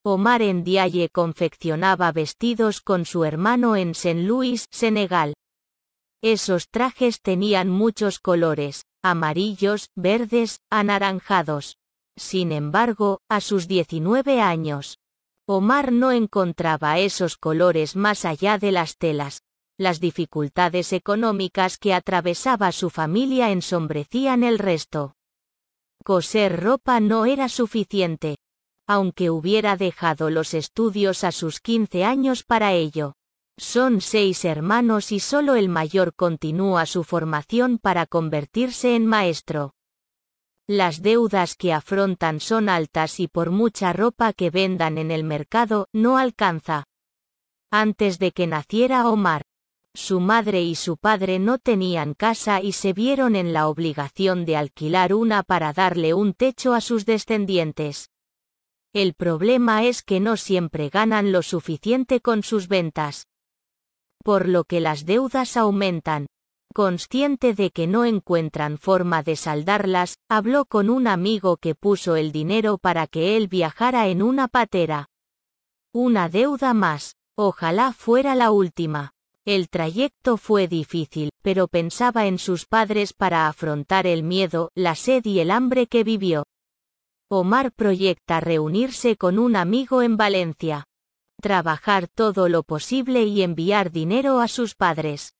Omar Ndiaye confeccionaba vestidos con su hermano en Saint Louis, Senegal. Esos trajes tenían muchos colores, amarillos, verdes, anaranjados. Sin embargo, a sus 19 años, Omar no encontraba esos colores más allá de las telas. Las dificultades económicas que atravesaba su familia ensombrecían el resto. Coser ropa no era suficiente, aunque hubiera dejado los estudios a sus 15 años para ello. Son 6 hermanos y solo el mayor continúa su formación para convertirse en maestro. Las deudas que afrontan son altas y por mucha ropa que vendan en el mercado, no alcanza. Antes de que naciera Omar, su madre y su padre no tenían casa y se vieron en la obligación de alquilar una para darle un techo a sus descendientes. El problema es que no siempre ganan lo suficiente con sus ventas, por lo que las deudas aumentan. Consciente de que no encuentran forma de saldarlas, habló con un amigo que puso el dinero para que él viajara en una patera. Una deuda más, ojalá fuera la última. El trayecto fue difícil, pero pensaba en sus padres para afrontar el miedo, la sed y el hambre que vivió. Omar proyecta reunirse con un amigo en Valencia, trabajar todo lo posible y enviar dinero a sus padres.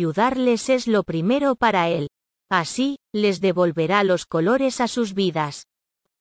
Ayudarles es lo primero para él. Así, les devolverá los colores a sus vidas.